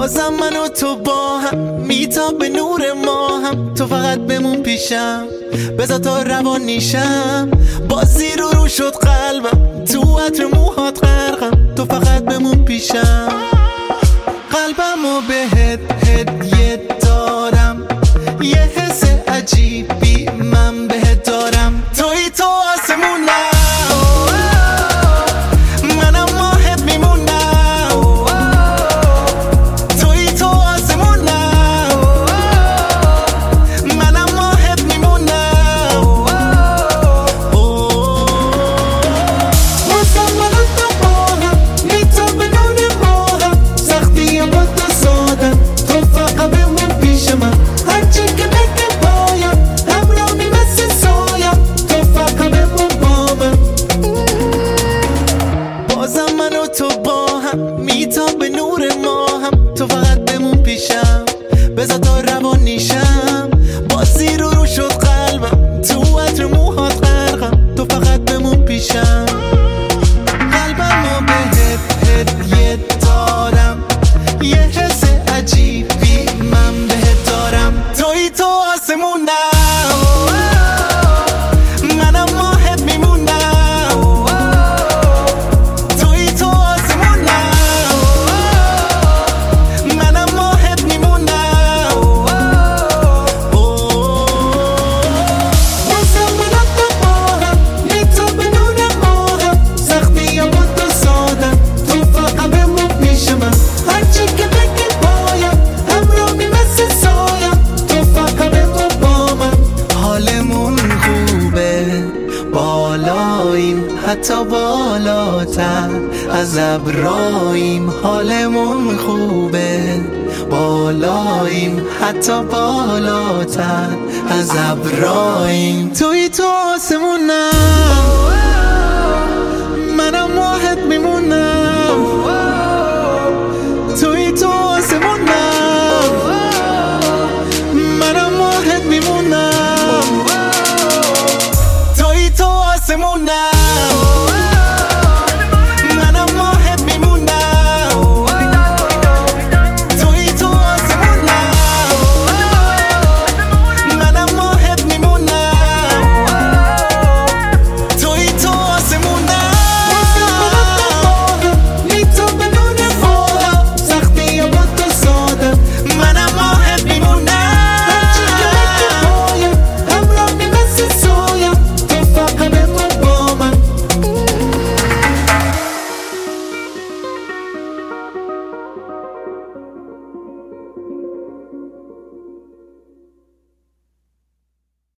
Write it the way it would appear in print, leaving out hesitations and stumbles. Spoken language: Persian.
بازم من و تو با هم میتاب به نور ما هم. تو فقط بمون پیشم بذار تا روان نیشم. بازی رو شد قلبم تو عطر موهات غرقم. تو فقط بمون پیشم. قلبمو بهت هدیه دارم. یه حس عجیبی من بهت دارم. توی تو آسمونم منم ماهت میمونم. توی تو آسمونم منم ماهت میمونم. واسم من و تو با هم میتاب به نور ماهم. سختی با تو سادم تو فقط بمون پیش من. هرچی که بگه بایم همراهی مثل سایم. تو فقط بمون با من. بازم من و تو با هم میتاب به نور ماهم. تو فقط بمون پیشم بذار تا روان نیشم. بازی رو شد قلبم تو عطر موهات غرقم. تو فقط بمون پیشم. قلبمو بهت هدیه دارم. یه حس عجیبی من بهت دارم. توی تو آسمونم منم ماهت میمونم. توی تو آسمونم منم ماهت میمونم. واسم من و تو با هم میتاب به نور ماهم. سختی با تو سادم تو فقط بمون پیش من. هرچی که بگی بایم همراهی مثل سایم. تو فقط بمون با من. حالمون خوبه بالاییم حتی بالاتر از ابراییم. حالمون خوبه بالاییم حتی بالاتر از ابراییم. توی تو آسمونم